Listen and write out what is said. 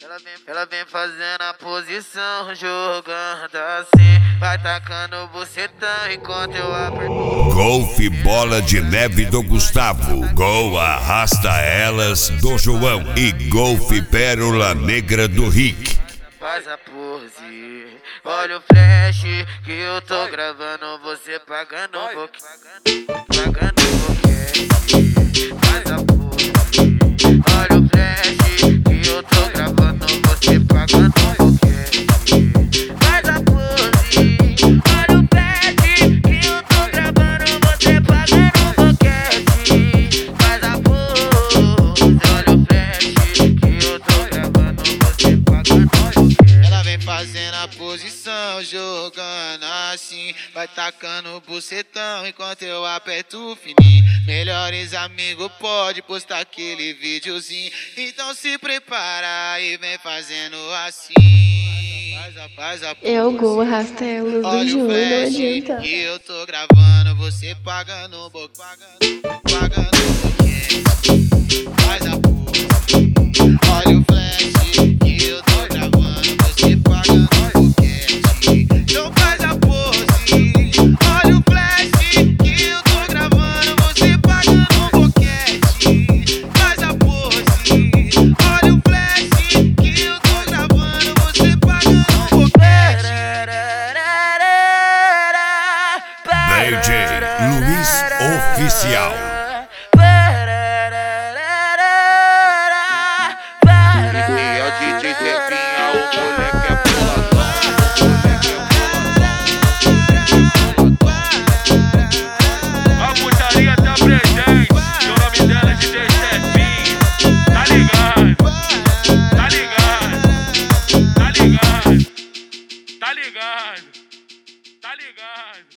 Ela vem fazendo a posição, jogando assim, vai tacando o bucetão enquanto eu aperto. Golfe Bola de Neve do Gustavo, Gol Arrasta Elas do João e Golfe Pérola Negra do Rick. Faz a pose, olha o flash que eu tô gravando, você pagando um pouquinho, pagando um pouquinho. Faz a pose, olha o flash que eu tô gravando, você pagando um pouquinho. Faz a pose, olha o flash que eu tô gravando, você pagando um pouquinho. Faz a pose, olha o flash que eu tô gravando, você pagando um pouquinho. Fazendo a posição, jogando assim, vai tacando o bucetão enquanto eu aperto o fininho. Melhores amigos pode postar aquele videozinho, então se prepara e vem fazendo assim. Faz a pose. É o Gol Arrasta Elas do João, não adianta. Que eu tô gravando, você pagando um pouquinho, pagando um pouquinho. Faz a pose, olha o flash que eu tô gravando, você pagando um pouquinho. Então faz a pose, olha o flash que eu tô gravando, você pagando um pouquinho. Faz a pose, olha o flash que eu tô gravando, você pagando um pouquinho. DJ Luiz Oficial. E é o DJ Zefinha, o moleque é boladão, o moleque é boladão. A putaria tá presente, e o nome dela é DJ Zefinha. Tá ligado? Tá ligado? Tá ligado? Tá ligado? Tá ligado?